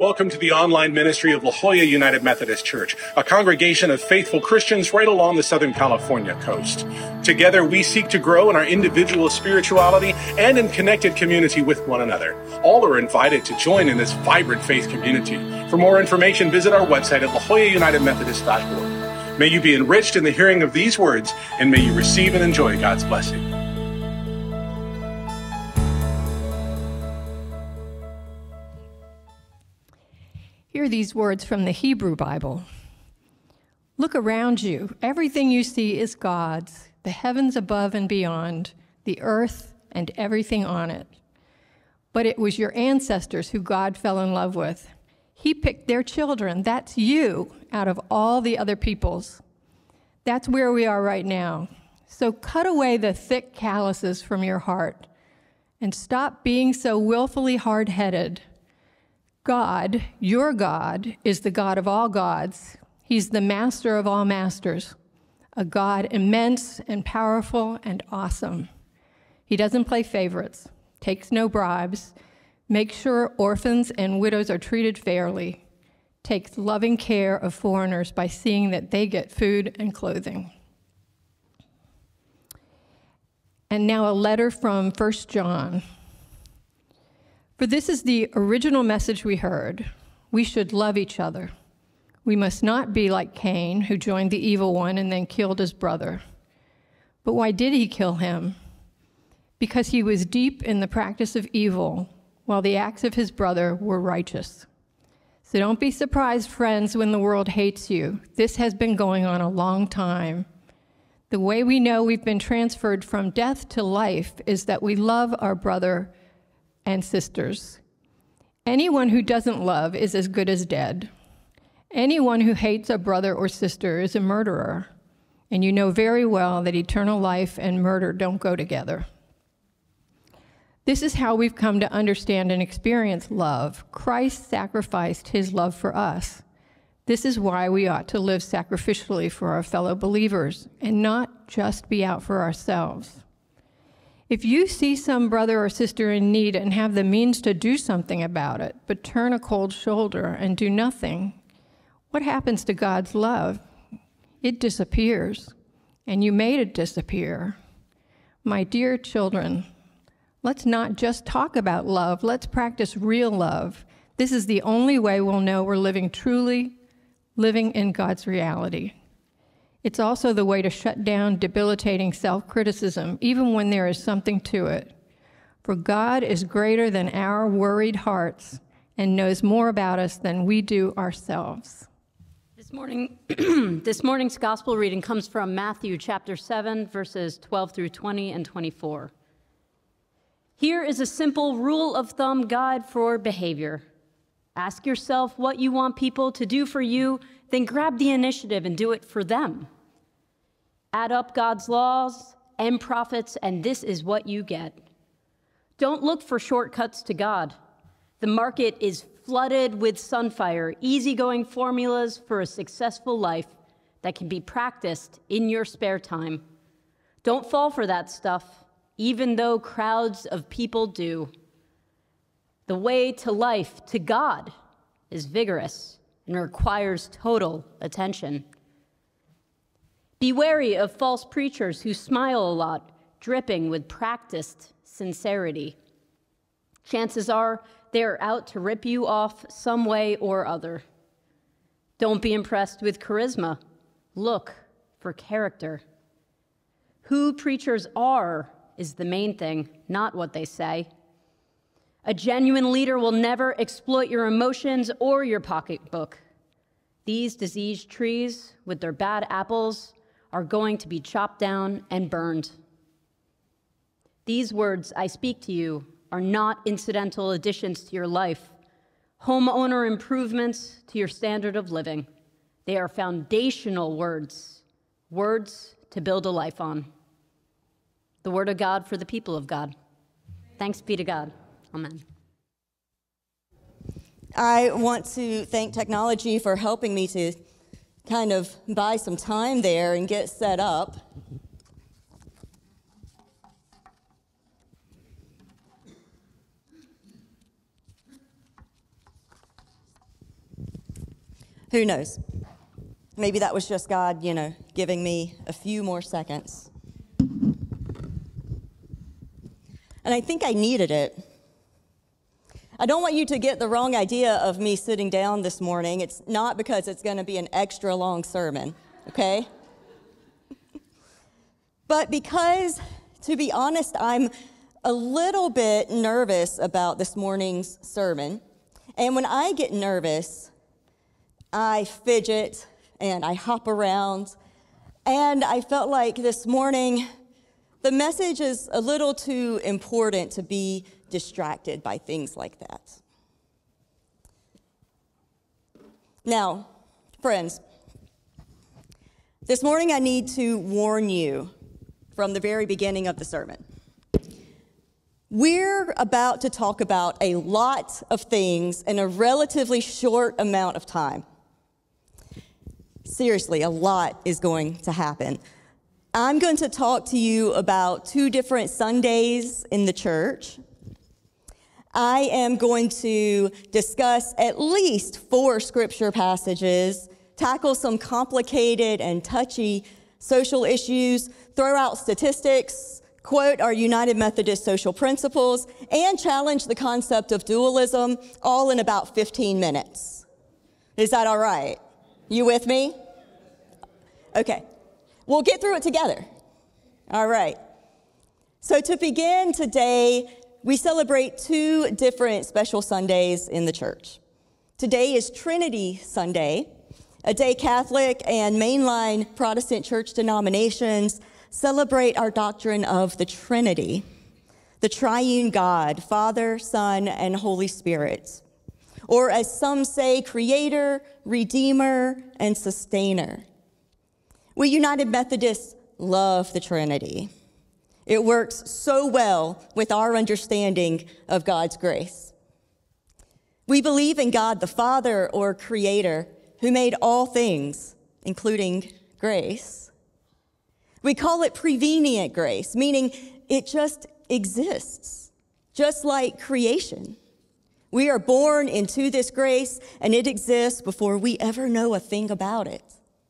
Welcome to the online ministry of La Jolla United Methodist Church, a congregation of faithful Christians right along the Southern California coast. Together, we seek to grow in our individual spirituality and in connected community with one another. All are invited to join in this vibrant faith community. For more information, visit our website at lajollaunitedmethodist.org. May you be enriched in the hearing of these words, and may you receive and enjoy God's blessing. Hear these words from the Hebrew Bible. Look around you. Everything you see is God's, the heavens above and beyond, the earth and everything on it. But it was your ancestors who God fell in love with. He picked their children, that's you, out of all the other peoples. That's where we are right now. So cut away the thick calluses from your heart and stop being so willfully hard-headed. God, your God, is the God of all gods. He's the master of all masters, a God immense and powerful and awesome. He doesn't play favorites, takes no bribes, makes sure orphans and widows are treated fairly, takes loving care of foreigners by seeing that they get food and clothing. And now a letter from 1 John. For this is the original message we heard. We should love each other. We must not be like Cain, who joined the evil one and then killed his brother. But why did he kill him? Because he was deep in the practice of evil, while the acts of his brother were righteous. So don't be surprised, friends, when the world hates you. This has been going on a long time. The way we know we've been transferred from death to life is that we love our brother and sisters. Anyone who doesn't love is as good as dead. Anyone who hates a brother or sister is a murderer, and you know very well that eternal life and murder don't go together. This is how we've come to understand and experience love. Christ sacrificed his love for us. This is why we ought to live sacrificially for our fellow believers and not just be out for ourselves. If you see some brother or sister in need and have the means to do something about it, but turn a cold shoulder and do nothing, what happens to God's love? It disappears, and you made it disappear. My dear children, let's not just talk about love, let's practice real love. This is the only way we'll know we're living in God's reality. It's also the way to shut down debilitating self-criticism, even when there is something to it. For God is greater than our worried hearts and knows more about us than we do ourselves. This morning's gospel reading comes from Matthew chapter 7, verses 12 through 20 and 24. Here is a simple rule of thumb guide for behavior. Ask yourself what you want people to do for you, then grab the initiative and do it for them. Add up God's laws and prophets, and this is what you get. Don't look for shortcuts to God. The market is flooded with sunfire, easygoing formulas for a successful life that can be practiced in your spare time. Don't fall for that stuff, even though crowds of people do. The way to life, to God, is vigorous and requires total attention. Be wary of false preachers who smile a lot, dripping with practiced sincerity. Chances are they're out to rip you off some way or other. Don't be impressed with charisma. Look for character. Who preachers are is the main thing, not what they say. A genuine leader will never exploit your emotions or your pocketbook. These diseased trees with their bad apples are going to be chopped down and burned. These words I speak to you are not incidental additions to your life, homeowner improvements to your standard of living. They are foundational words, words to build a life on. The word of God for the people of God. Thanks be to God. Amen. I want to thank technology for helping me to kind of buy some time there and get set up. Who knows? Maybe that was just God, giving me a few more seconds. And I think I needed it. I don't want you to get the wrong idea of me sitting down this morning. It's not because it's going to be an extra long sermon, okay? But because, to be honest, I'm a little bit nervous about this morning's sermon. And when I get nervous, I fidget and I hop around. And I felt like this morning, the message is a little too important to be distracted by things like that. Now, friends, this morning I need to warn you from the very beginning of the sermon. We're about to talk about a lot of things in a relatively short amount of time. Seriously, a lot is going to happen. I'm going to talk to you about 2 different Sundays in the church. I am going to discuss at least 4 scripture passages, tackle some complicated and touchy social issues, throw out statistics, quote our United Methodist social principles, and challenge the concept of dualism, all in about 15 minutes. Is that all right? You with me? Okay. We'll get through it together. All right. So to begin today, we celebrate 2 different special Sundays in the church. Today is Trinity Sunday, a day Catholic and mainline Protestant church denominations celebrate our doctrine of the Trinity, the triune God, Father, Son, and Holy Spirit, or as some say, Creator, Redeemer, and Sustainer. We United Methodists love the Trinity. It works so well with our understanding of God's grace. We believe in God the Father, or Creator, who made all things, including grace. We call it prevenient grace, meaning it just exists, just like creation. We are born into this grace, and it exists before we ever know a thing about it.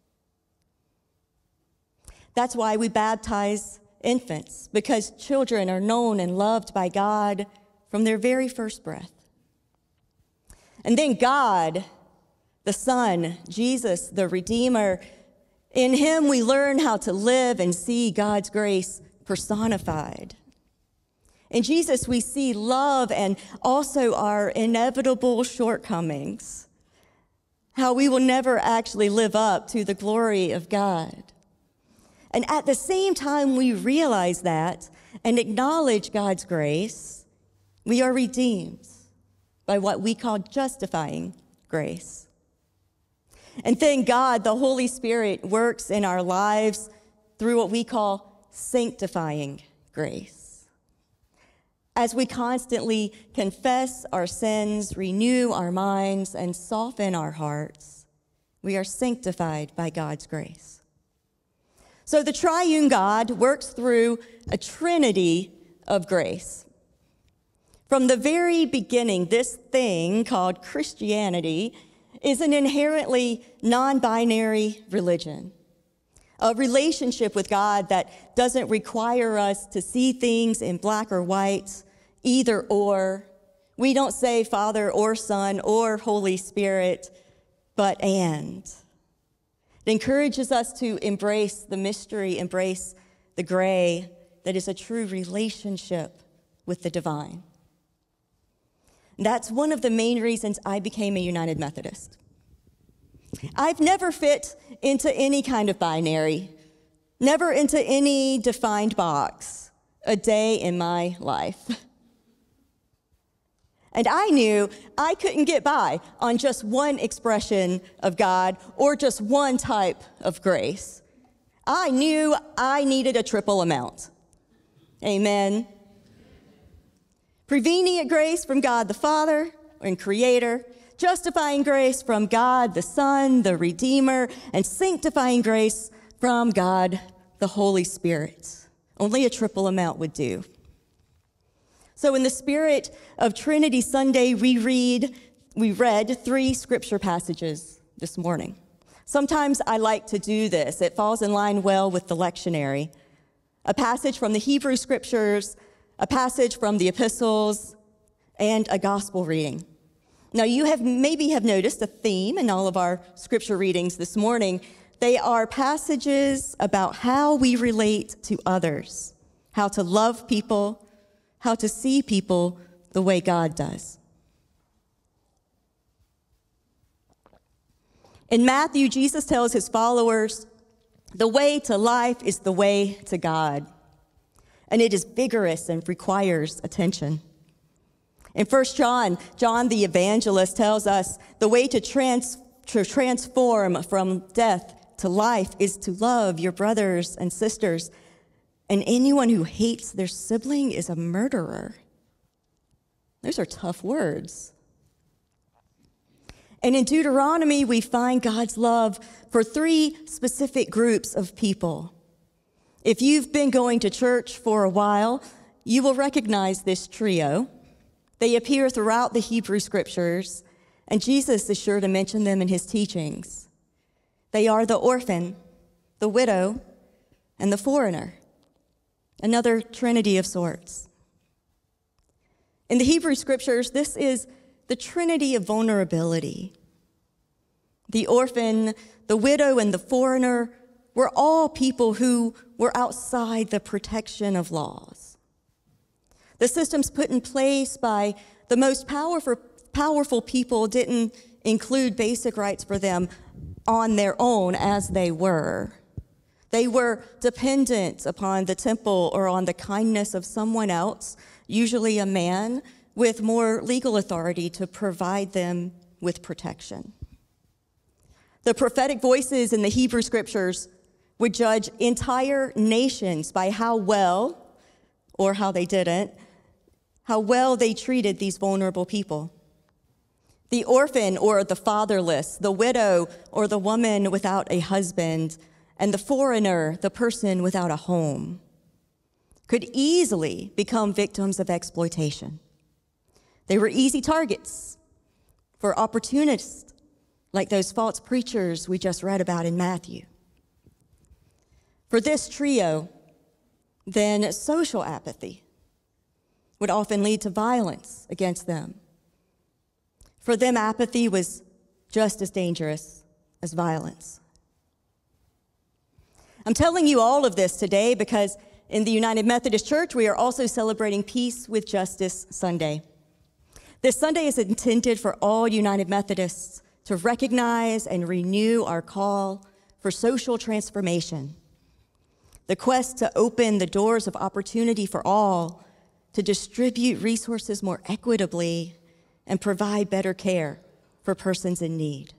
That's why we baptize infants, because children are known and loved by God from their very first breath. And then God, the Son, Jesus, the Redeemer, in him we learn how to live and see God's grace personified. In Jesus we see love and also our inevitable shortcomings, how we will never actually live up to the glory of God. And at the same time we realize that and acknowledge God's grace, we are redeemed by what we call justifying grace. And then God, the Holy Spirit, works in our lives through what we call sanctifying grace. As we constantly confess our sins, renew our minds, and soften our hearts, we are sanctified by God's grace. So the triune God works through a trinity of grace. From the very beginning, this thing called Christianity is an inherently non-binary religion, a relationship with God that doesn't require us to see things in black or white, either or. We don't say Father or Son or Holy Spirit, but and. It encourages us to embrace the mystery, embrace the gray that is a true relationship with the divine. That's one of the main reasons I became a United Methodist. I've never fit into any kind of binary, never into any defined box a day in my life. And I knew I couldn't get by on just one expression of God or just one type of grace. I knew I needed a triple amount. Amen. Prevenient grace from God the Father and Creator, justifying grace from God the Son, the Redeemer, and sanctifying grace from God the Holy Spirit. Only a triple amount would do. So in the spirit of Trinity Sunday, we read 3 scripture passages this morning. Sometimes I like to do this. It falls in line well with the lectionary. A passage from the Hebrew Scriptures, a passage from the epistles, and a gospel reading. Now, you maybe have noticed a theme in all of our scripture readings this morning. They are passages about how we relate to others, how to love people, how to see people the way God does. In Matthew, Jesus tells his followers, the way to life is the way to God, and it is vigorous and requires attention. In 1 John, John the evangelist tells us the way to transform from death to life is to love your brothers and sisters, and anyone who hates their sibling is a murderer. Those are tough words. And in Deuteronomy, we find God's love for 3 specific groups of people. If you've been going to church for a while, you will recognize this trio. They appear throughout the Hebrew Scriptures, and Jesus is sure to mention them in his teachings. They are the orphan, the widow, and the foreigner, another trinity of sorts. In the Hebrew Scriptures, this is the trinity of vulnerability. The orphan, the widow, and the foreigner were all people who were outside the protection of laws. The systems put in place by the most powerful people didn't include basic rights for them on their own as they were. They were dependent upon the temple or on the kindness of someone else, usually a man, with more legal authority to provide them with protection. The prophetic voices in the Hebrew Scriptures would judge entire nations by how well, or how they didn't, how well they treated these vulnerable people. The orphan or the fatherless, the widow or the woman without a husband, and the foreigner, the person without a home, could easily become victims of exploitation. They were easy targets for opportunists like those false preachers we just read about in Matthew. For this trio, then social apathy would often lead to violence against them. For them, apathy was just as dangerous as violence. I'm telling you all of this today because in the United Methodist Church, we are also celebrating Peace with Justice Sunday. This Sunday is intended for all United Methodists to recognize and renew our call for social transformation, the quest to open the doors of opportunity for all, to distribute resources more equitably, and provide better care for persons in need.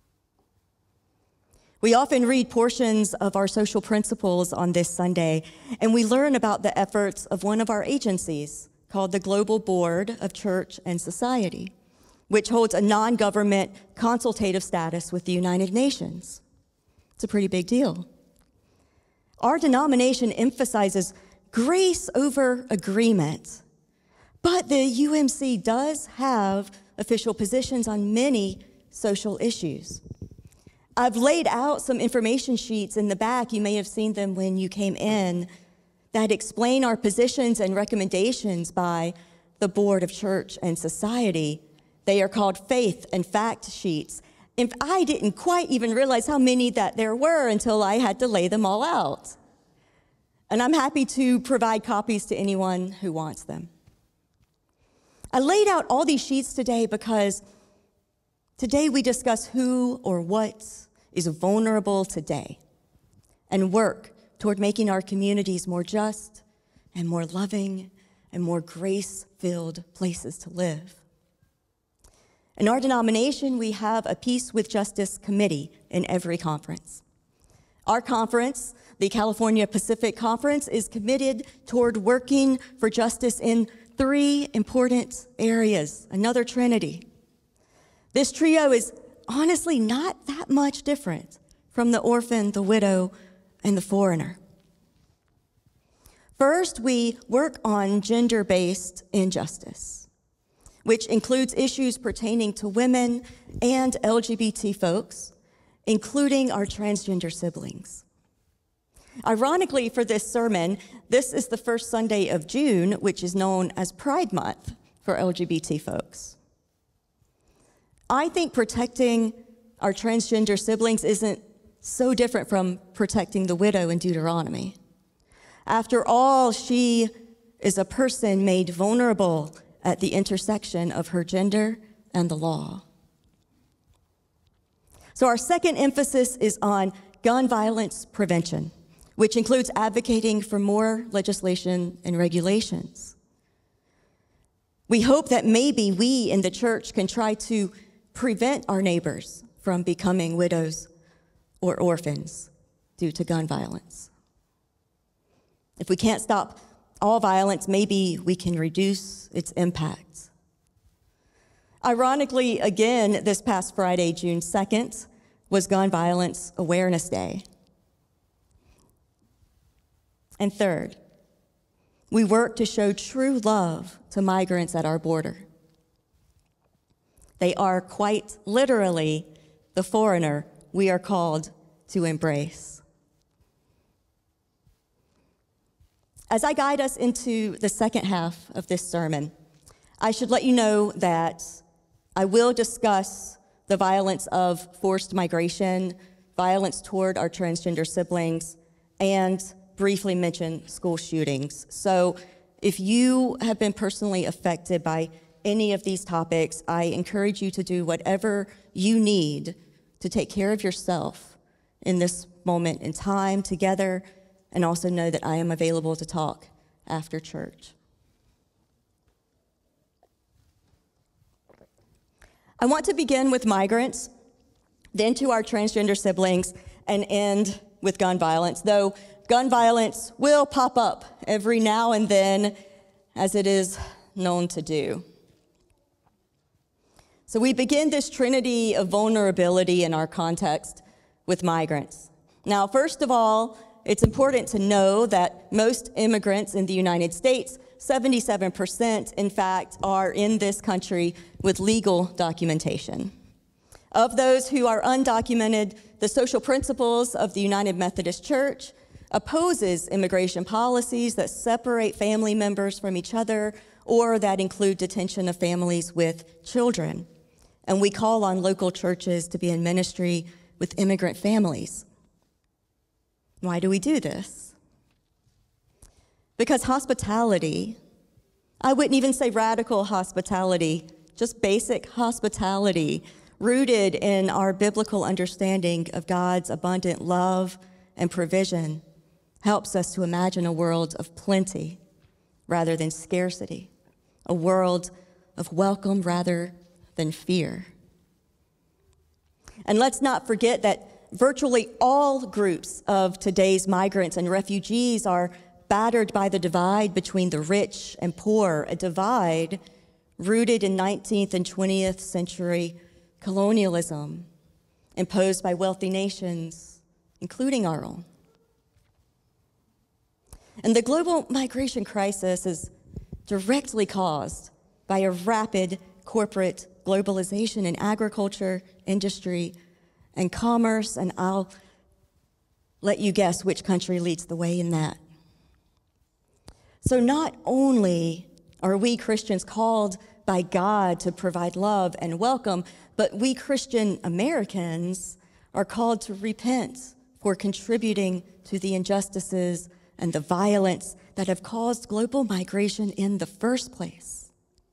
We often read portions of our social principles on this Sunday, and we learn about the efforts of one of our agencies called the Global Board of Church and Society, which holds a non-government consultative status with the United Nations. It's a pretty big deal. Our denomination emphasizes grace over agreement, but the UMC does have official positions on many social issues. I've laid out some information sheets in the back, you may have seen them when you came in, that explain our positions and recommendations by the Board of Church and Society. They are called faith and fact sheets. And I didn't quite even realize how many that there were until I had to lay them all out. And I'm happy to provide copies to anyone who wants them. I laid out all these sheets today because today we discuss who or what is vulnerable today and work toward making our communities more just and more loving and more grace-filled places to live. In our denomination, we have a Peace with Justice committee in every conference. Our conference, the California Pacific Conference, is committed toward working for justice in 3 important areas, another trinity. This trio is honestly not that much different from the orphan, the widow, and the foreigner. First, we work on gender-based injustice, which includes issues pertaining to women and LGBT folks, including our transgender siblings. Ironically, for this sermon, this is the first Sunday of June, which is known as Pride Month for LGBT folks. I think protecting our transgender siblings isn't so different from protecting the widow in Deuteronomy. After all, she is a person made vulnerable at the intersection of her gender and the law. So our second emphasis is on gun violence prevention, which includes advocating for more legislation and regulations. We hope that maybe we in the church can try to prevent our neighbors from becoming widows or orphans due to gun violence. If we can't stop all violence, maybe we can reduce its impact. Ironically, again, this past Friday, June 2nd, was Gun Violence Awareness Day. And third, we work to show true love to migrants at our border. They are quite literally the foreigner we are called to embrace. As I guide us into the second half of this sermon, I should let you know that I will discuss the violence of forced migration, violence toward our transgender siblings, and briefly mention school shootings. So if you have been personally affected by any of these topics, I encourage you to do whatever you need to take care of yourself in this moment in time together, and also know that I am available to talk after church. I want to begin with migrants, then to our transgender siblings, and end with gun violence, though gun violence will pop up every now and then, as it is known to do. So we begin this trinity of vulnerability in our context with migrants. Now, first of all, it's important to know that most immigrants in the United States, 77%, in fact, are in this country with legal documentation. Of those who are undocumented, the social principles of the United Methodist Church opposes immigration policies that separate family members from each other or that include detention of families with children. And we call on local churches to be in ministry with immigrant families. Why do we do this? Because hospitality, I wouldn't even say radical hospitality, just basic hospitality, rooted in our biblical understanding of God's abundant love and provision, helps us to imagine a world of plenty rather than scarcity, a world of welcome rather than fear. And let's not forget that virtually all groups of today's migrants and refugees are battered by the divide between the rich and poor, a divide rooted in 19th and 20th century colonialism imposed by wealthy nations, including our own. And the global migration crisis is directly caused by a rapid corporate globalization in agriculture, industry, and commerce, and I'll let you guess which country leads the way in that. So not only are we Christians called by God to provide love and welcome, but we Christian Americans are called to repent for contributing to the injustices and the violence that have caused global migration in the first place.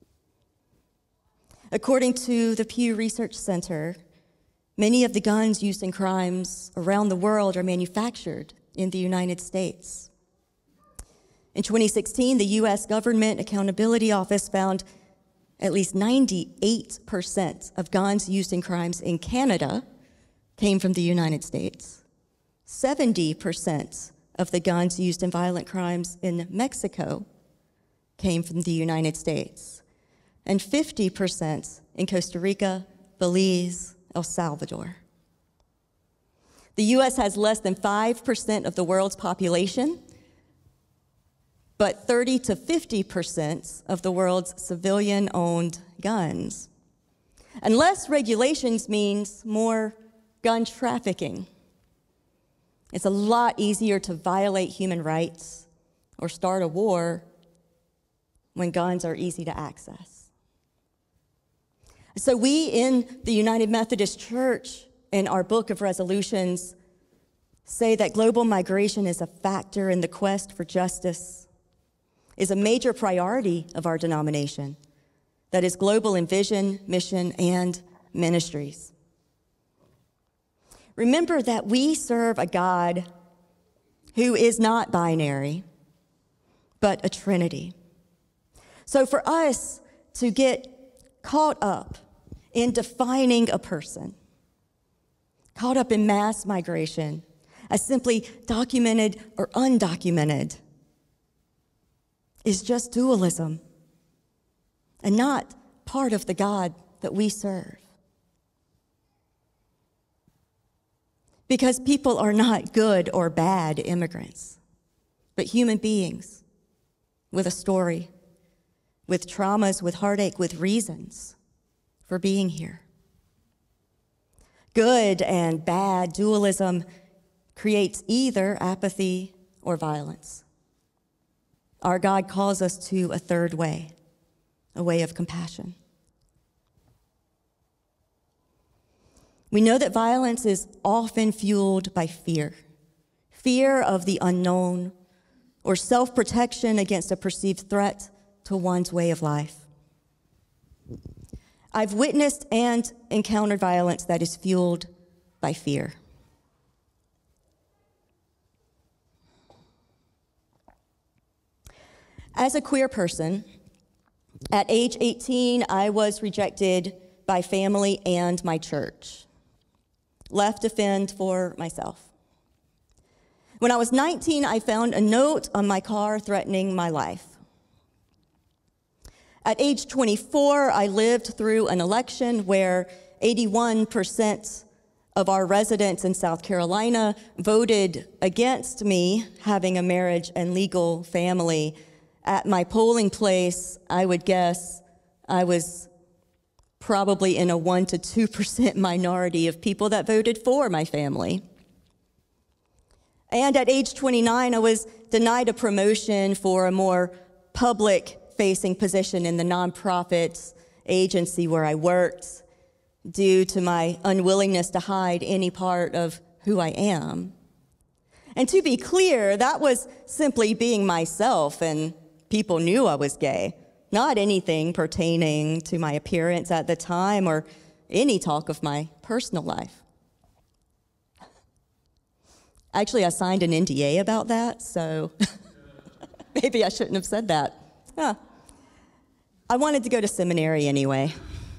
According to the Pew Research Center, many of the guns used in crimes around the world are manufactured in the United States. In 2016, the U.S. Government Accountability Office found at least 98% of guns used in crimes in Canada came from the United States. 70% of the guns used in violent crimes in Mexico came from the United States, and 50% in Costa Rica, Belize, El Salvador. The U.S. has less than 5% of the world's population, but 30 to 50% of the world's civilian-owned guns. And less regulations means more gun trafficking. It's a lot easier to violate human rights or start a war when guns are easy to access. So we in the United Methodist Church, in our book of resolutions, say that global migration is a factor in the quest for justice, is a major priority of our denomination that is global in vision, mission, and ministries. Remember that we serve a God who is not binary, but a Trinity. So for us to get caught up in defining a person, caught up in mass migration as simply documented or undocumented, is just dualism and not part of the God that we serve. Because people are not good or bad immigrants, but human beings with a story, with traumas, with heartache, with reasons for being here. Good and bad dualism creates either apathy or violence. Our God calls us to a third way, a way of compassion. We know that violence is often fueled by fear, fear of the unknown, or self-protection against a perceived threat to one's way of life. I've witnessed and encountered violence that is fueled by fear. As a queer person, at age 18, I was rejected by family and my church, left to fend for myself. When I was 19, I found a note on my car threatening my life. At age 24, I lived through an election where 81% of our residents in South Carolina voted against me having a marriage and legal family. At my polling place, I would guess I was probably in a 1% to 2% minority of people that voted for my family. And at age 29, I was denied a promotion for a more public-facing position in the nonprofit agency where I worked due to my unwillingness to hide any part of who I am. And to be clear, that was simply being myself, and people knew I was gay, not anything pertaining to my appearance at the time or any talk of my personal life. Actually, I signed an NDA about that, so maybe I shouldn't have said that. I wanted to go to seminary anyway.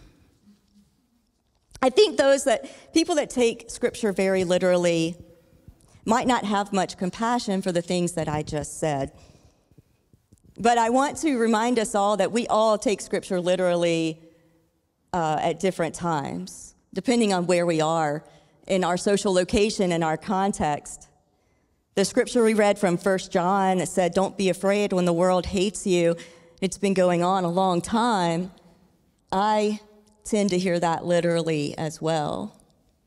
I think people that take Scripture very literally might not have much compassion for the things that I just said. But I want to remind us all that we all take Scripture literally at different times, depending on where we are in our social location and our context. The scripture we read from 1 John said, "Don't be afraid when the world hates you." It's been going on a long time. I tend to hear that literally as well.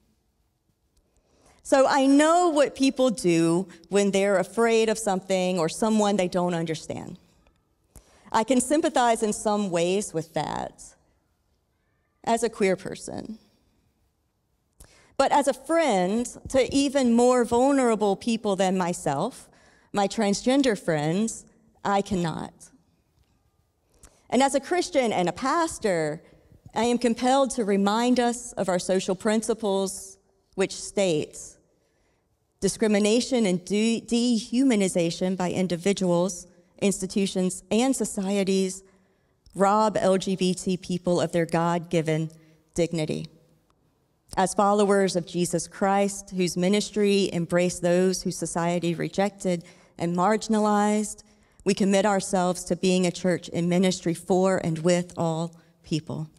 So I know what people do when they're afraid of something or someone they don't understand. I can sympathize in some ways with that as a queer person. But as a friend to even more vulnerable people than myself, my transgender friends, I cannot. And as a Christian and a pastor, I am compelled to remind us of our social principles, which states discrimination and dehumanization by individuals, institutions, and societies rob LGBT people of their God-given dignity. As followers of Jesus Christ, whose ministry embraced those whose society rejected and marginalized, we commit ourselves to being a church in ministry for and with all people.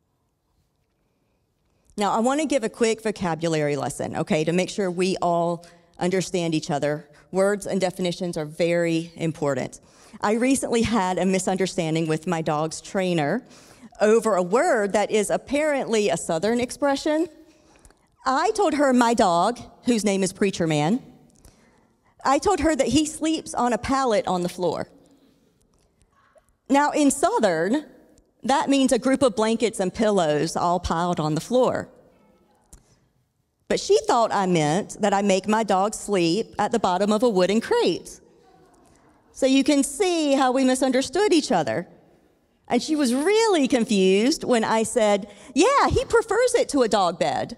Now, I want to give a quick vocabulary lesson, okay, to make sure we all understand each other. Words and definitions are very important. I recently had a misunderstanding with my dog's trainer over a word that is apparently a Southern expression. I told her my dog, whose name is Preacher Man, I told her that he sleeps on a pallet on the floor. Now, in Southern, that means a group of blankets and pillows all piled on the floor. But she thought I meant that I make my dog sleep at the bottom of a wooden crate. So you can see how we misunderstood each other. And she was really confused when I said, yeah, he prefers it to a dog bed.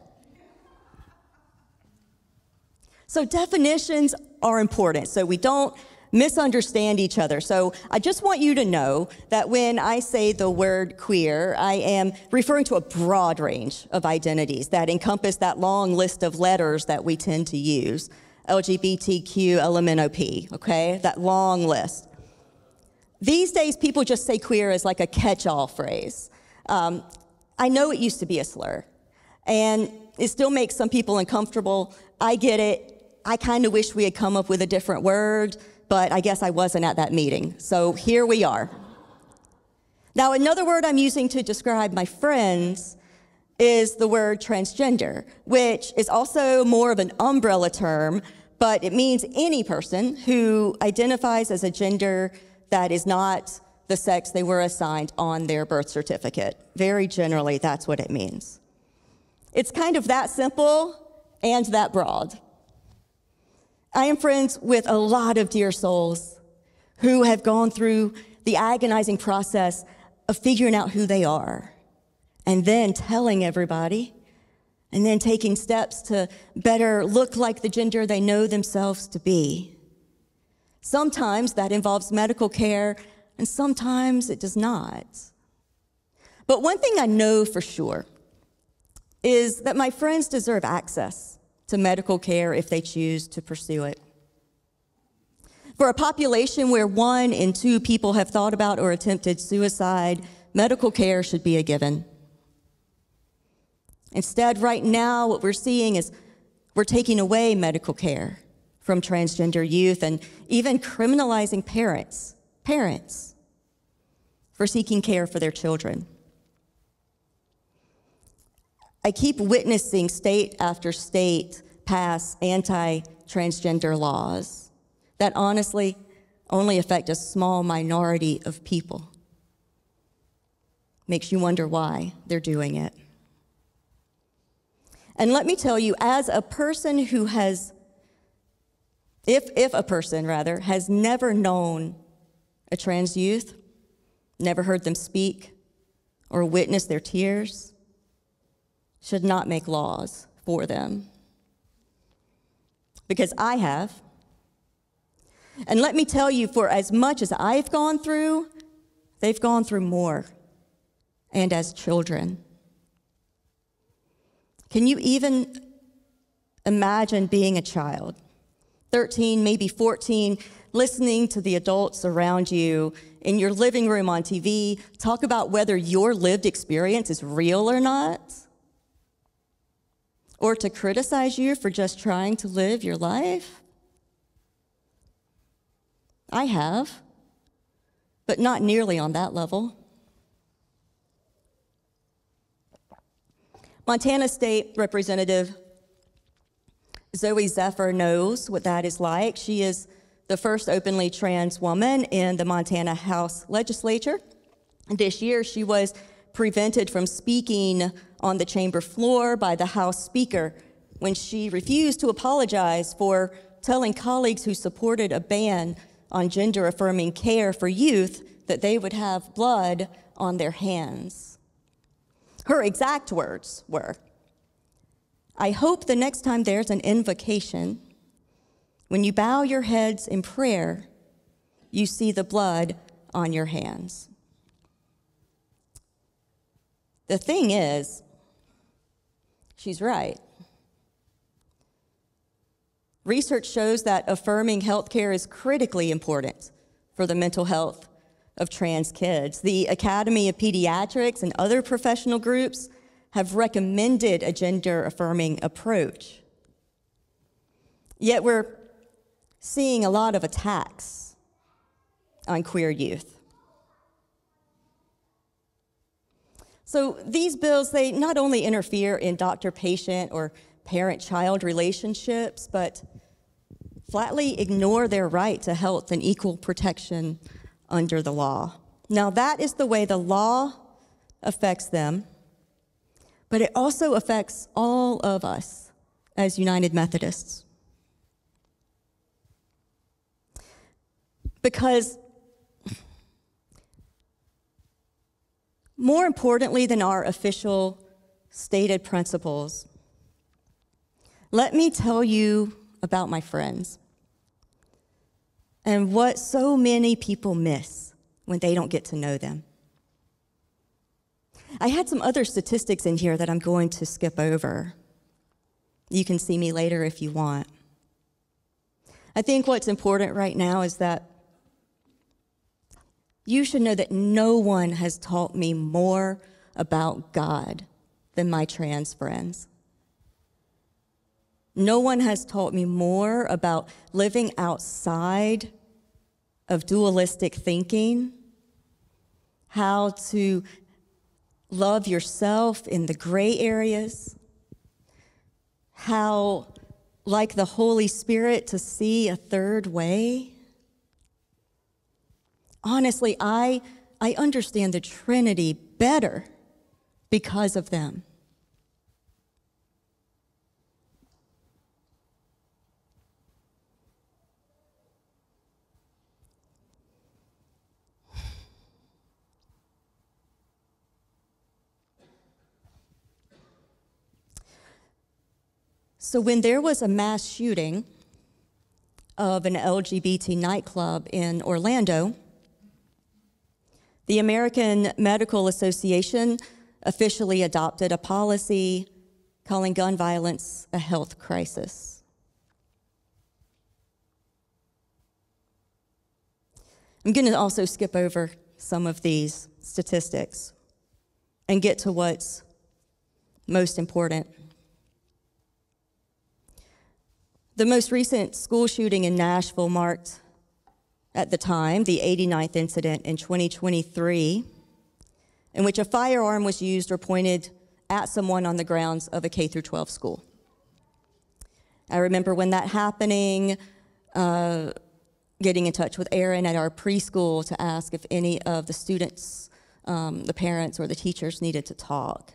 So definitions are important so we don't misunderstand each other. So I just want you to know that when I say the word queer, I am referring to a broad range of identities that encompass that long list of letters that we tend to use. LGBTQ, LMNOP, okay? That long list. These days, people just say queer as like a catch-all phrase. I know it used to be a slur, and it still makes some people uncomfortable. I get it. I kind of wish we had come up with a different word, but I guess I wasn't at that meeting. So here we are. Now, another word I'm using to describe my friends is the word transgender, which is also more of an umbrella term, but it means any person who identifies as a gender that is not the sex they were assigned on their birth certificate. Very generally, that's what it means. It's kind of that simple and that broad. I am friends with a lot of dear souls who have gone through the agonizing process of figuring out who they are and then telling everybody and then taking steps to better look like the gender they know themselves to be. Sometimes that involves medical care, and sometimes it does not. But one thing I know for sure is that my friends deserve access to medical care if they choose to pursue it. For a population where 1 in 2 people have thought about or attempted suicide, medical care should be a given. Instead, right now, what we're seeing is we're taking away medical care from transgender youth and even criminalizing parents for seeking care for their children. I keep witnessing state after state pass anti-transgender laws that honestly only affect a small minority of people. Makes you wonder why they're doing it. And let me tell you, as a person who has, if a person rather, has never known a trans youth, never heard them speak or witnessed their tears, should not make laws for them. Because I have. And let me tell you, for as much as I've gone through, they've gone through more. And as children. Can you even imagine being a child, 13, maybe 14, listening to the adults around you in your living room on TV talk about whether your lived experience is real or not? Or to criticize you for just trying to live your life? I have, but not nearly on that level. Montana State Representative Zoe Zephyr knows what that is like. She is the first openly trans woman in the Montana House Legislature. This year, she was prevented from speaking on the chamber floor by the House Speaker when she refused to apologize for telling colleagues who supported a ban on gender-affirming care for youth that they would have blood on their hands. Her exact words were, "I hope the next time there's an invocation, when you bow your heads in prayer, you see the blood on your hands." The thing is, she's right. Research shows that affirming health care is critically important for the mental health of trans kids. The Academy of Pediatrics and other professional groups have recommended a gender-affirming approach. Yet we're seeing a lot of attacks on queer youth. So these bills, they not only interfere in doctor-patient or parent-child relationships, but flatly ignore their right to health and equal protection under the law. Now, that is the way the law affects them, but it also affects all of us as United Methodists. Because more importantly than our official stated principles, let me tell you about my friends and what so many people miss when they don't get to know them. I had some other statistics in here that I'm going to skip over. You can see me later if you want. I think what's important right now is that you should know that no one has taught me more about God than my trans friends. No one has taught me more about living outside of dualistic thinking, how to love yourself in the gray areas, how, like the Holy Spirit, to see a third way. Honestly, I understand the Trinity better because of them. So when there was a mass shooting of an LGBT nightclub in Orlando, the American Medical Association officially adopted a policy calling gun violence a health crisis. I'm going to also skip over some of these statistics and get to what's most important. The most recent school shooting in Nashville marked, at the time, the 89th incident in 2023, in which a firearm was used or pointed at someone on the grounds of a K-12 school. I remember when that happening, getting in touch with Aaron at our preschool to ask if any of the students, the parents, or the teachers needed to talk.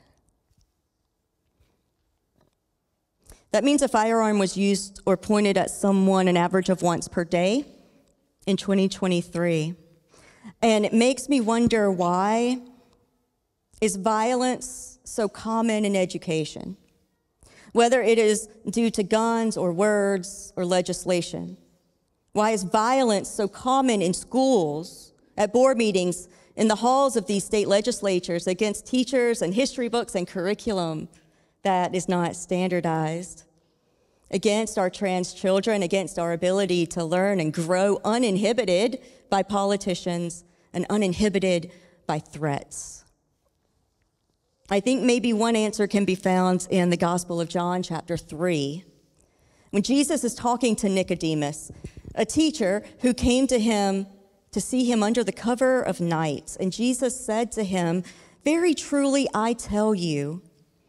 That means a firearm was used or pointed at someone an average of once per day in 2023. And it makes me wonder, why is violence so common in education? Whether it is due to guns or words or legislation. Why is violence so common in schools, at board meetings, in the halls of these state legislatures, against teachers and history books and curriculum that is not standardized, against our trans children, against our ability to learn and grow uninhibited by politicians and uninhibited by threats? I think maybe one answer can be found in the Gospel of John, chapter 3, when Jesus is talking to Nicodemus, a teacher who came to him to see him under the cover of night. And Jesus said to him, "Very truly, I tell you,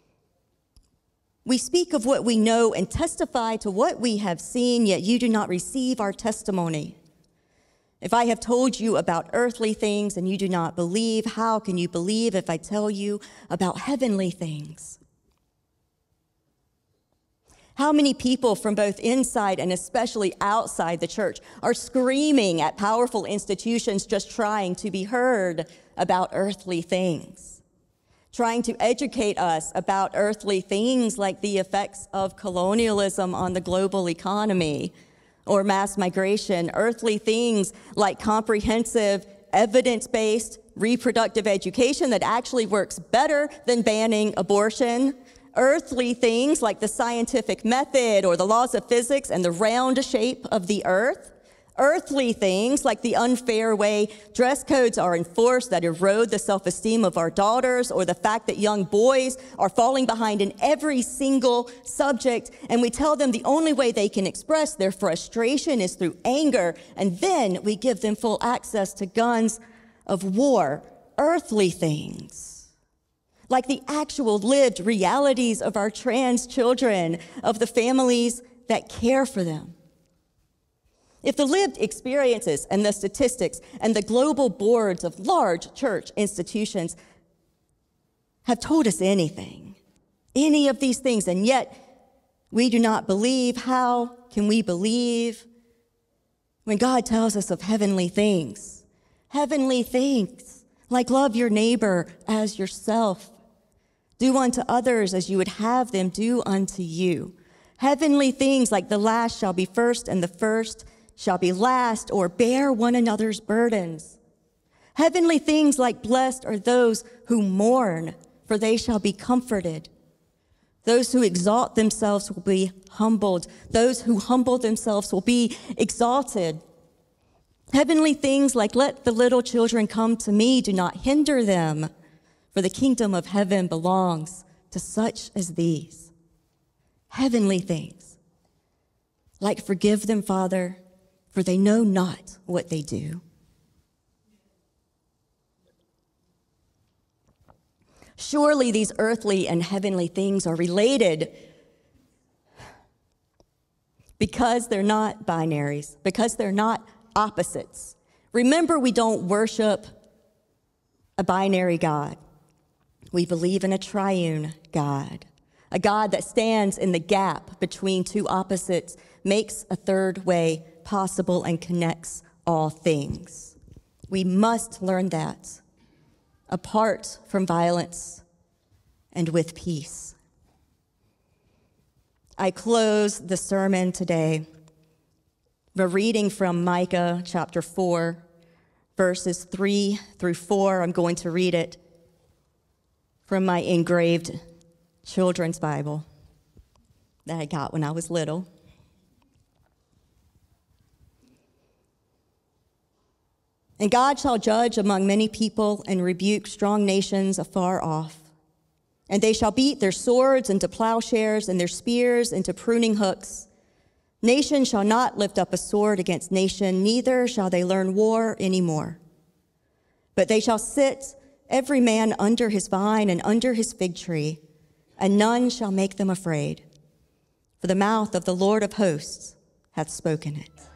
we speak of what we know and testify to what we have seen, yet you do not receive our testimony. If I have told you about earthly things and you do not believe, how can you believe if I tell you about heavenly things?" How many people from both inside and especially outside the church are screaming at powerful institutions just trying to be heard about earthly things, trying to educate us about earthly things like the effects of colonialism on the global economy or mass migration, earthly things like comprehensive, evidence-based reproductive education that actually works better than banning abortion, earthly things like the scientific method or the laws of physics and the round shape of the earth, earthly things like the unfair way dress codes are enforced that erode the self-esteem of our daughters, or the fact that young boys are falling behind in every single subject, and we tell them the only way they can express their frustration is through anger, and then we give them full access to guns of war, earthly things. like the actual lived realities of our trans children, of the families that care for them. If the lived experiences and the statistics and the global boards of large church institutions have told us anything, any of these things, and yet we do not believe, how can we believe when God tells us of heavenly things? Heavenly things, like love your neighbor as yourself. Do unto others as you would have them do unto you. Heavenly things like the last shall be first and the first shall be last, or bear one another's burdens. Heavenly things like blessed are those who mourn, for they shall be comforted. Those who exalt themselves will be humbled. Those who humble themselves will be exalted. Heavenly things like let the little children come to me, do not hinder them, for the kingdom of heaven belongs to such as these. Heavenly things like forgive them, Father, for they know not what they do. Surely these earthly and heavenly things are related because they're not binaries, because they're not opposites. Remember, we don't worship a binary God. We believe in a triune God, a God that stands in the gap between two opposites, makes a third way possible, and connects all things. We must learn that apart from violence and with peace. I close the sermon today by reading from Micah chapter 4, verses 3 through 4. I'm going to read it from my engraved children's Bible that I got when I was little. And God shall judge among many people and rebuke strong nations afar off. And they shall beat their swords into plowshares and their spears into pruning hooks. Nation shall not lift up a sword against nation, neither shall they learn war any more. But they shall sit every man under his vine and under his fig tree, and none shall make them afraid. For the mouth of the Lord of hosts hath spoken it.